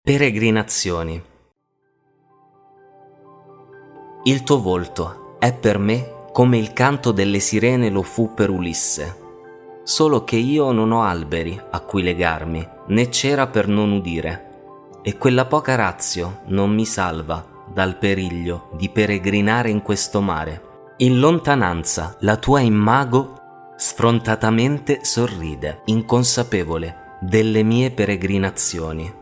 Peregrinazioni. Il tuo volto è per me come il canto delle sirene lo fu per Ulisse, solo che io non ho alberi a cui legarmi, né cera per non udire, e quella poca razio non mi salva dal periglio di peregrinare in questo mare. In lontananza la tua immago sfrontatamente sorride, inconsapevole delle mie peregrinazioni.